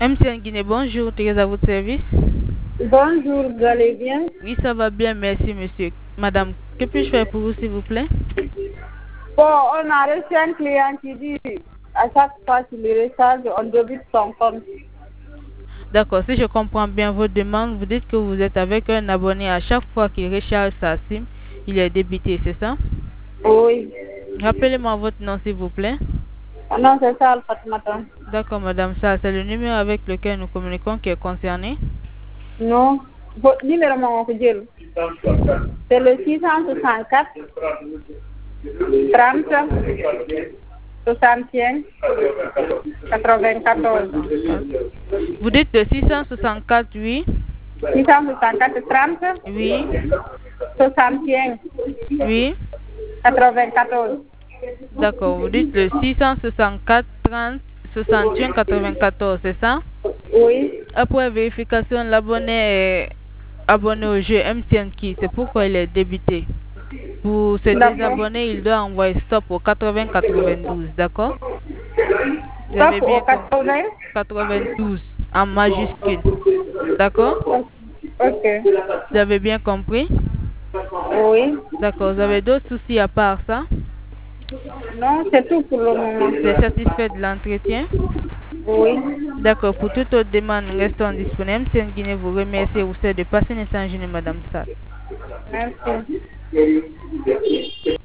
MTN Guinée, bonjour, Thérèse à votre service. Bonjour, vous allez bien? Oui, ça va bien, merci monsieur. Madame, que puis-je faire pour vous s'il vous plaît? Bon, on a reçu un client qui dit à chaque fois qu'il recharge, on débute son compte. D'accord, si je comprends bien votre demande, vous dites que vous êtes avec un abonné à chaque fois qu'il recharge sa SIM, il est débité, c'est ça? Oui. Rappelez-moi votre nom s'il vous plaît. Non, c'est ça, le Fatmata. D'accord, madame, ça c'est le numéro avec lequel nous communiquons qui est concerné. Non. Votre numéro, mon Dieu. C'est le 664 30 65 94. Vous dites le 664, oui? 664 30 Oui? 65 Oui? 94. D'accord, vous dites le 664 30 61 94, c'est ça? Oui. Après vérification, l'abonné est abonné au jeu MTN Key, c'est pourquoi il est débité. Pour se désabonner, il doit envoyer stop au 80 92, d'accord? Vous avez Stop bien au 80. 92 en majuscule, d'accord? Ok. Vous avez bien compris? Oui. D'accord, vous avez d'autres soucis à part ça? Non, c'est tout pour le moment. Vous êtes satisfait de l'entretien? Oui. D'accord, pour toute autre demande, nous restons disponibles. MTN Guinée vous remercie et vous souhaite de passer une excellente journée, Madame Sall. Merci.